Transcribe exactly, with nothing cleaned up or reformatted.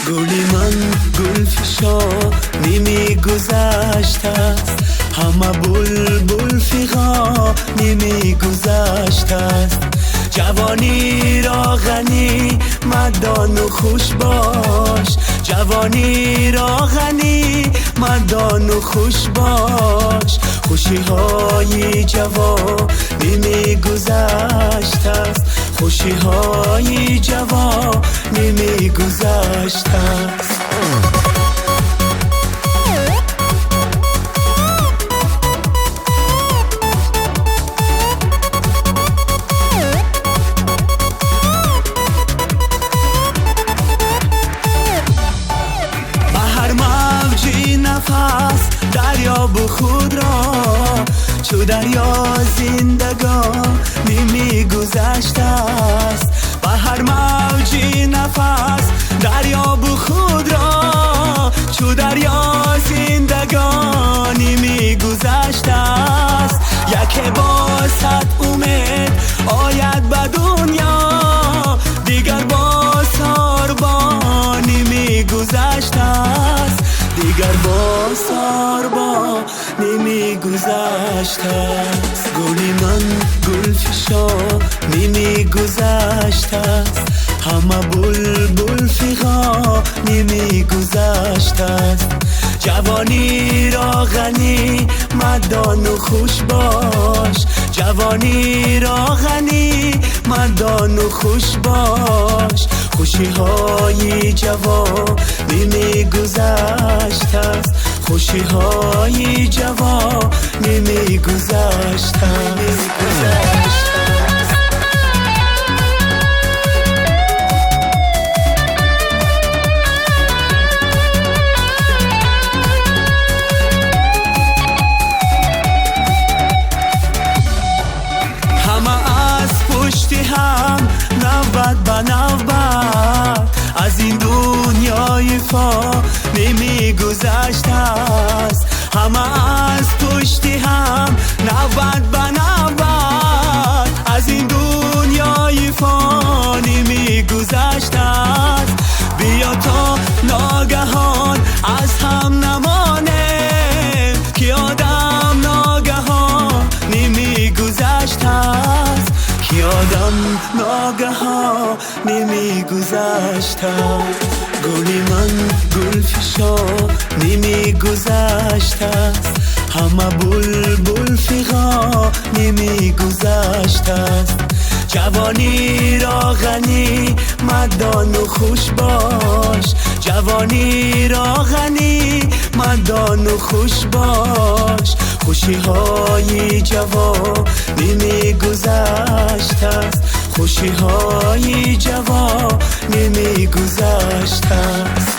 گلی من گل فشا نیمی گذشته است، همه بلبل فیغا نیمی گذشته است. جوانی را غنی مدان و خوش باش، جوانی را غنی مدان و خوش باش. خوشی های جوانی می گذشته است، خوشی های جوانی می گذشته است. دریاب خود را چو دریا زندگانی می گذشته است. به هر موجی نفس دریاب خود را چو دریا زندگانی می گذشته است. یک باسد امید آید به دنیا، دیگر با ساربانی می گذشته است، دیگر با ساربانی می گذشته است. گلی من گل فشا نیمی گذشته است، همه بلبل فیغا نیمی گذشته است. جوانی را غنی مدان و خوش باش، جوانی را غنی مدان و خوش باش. خوشی های جوانی می گذشته است، خوشی های جوانی می گذشته است. هم نوبت به نوبت از این دنیای فانی می گذشته است، همه از پشتی هم نوبت به نوبت از این دنیای فانی می گذشته است. بیا تا ناگهان از هم نمانیم که آدم ناگهانی می گذشته است، که آدم ناگهانی می گذشته. گلی من گل فشا نیمی گذشته است، همه بلبل فیغا نیمی گذشته است. جوانی را غنی مدان و خوش باش، جوانی را غنی مدان و خوش باش. خوشی های جوانی می گذشته است، خوشی های جوانی می گذشته است.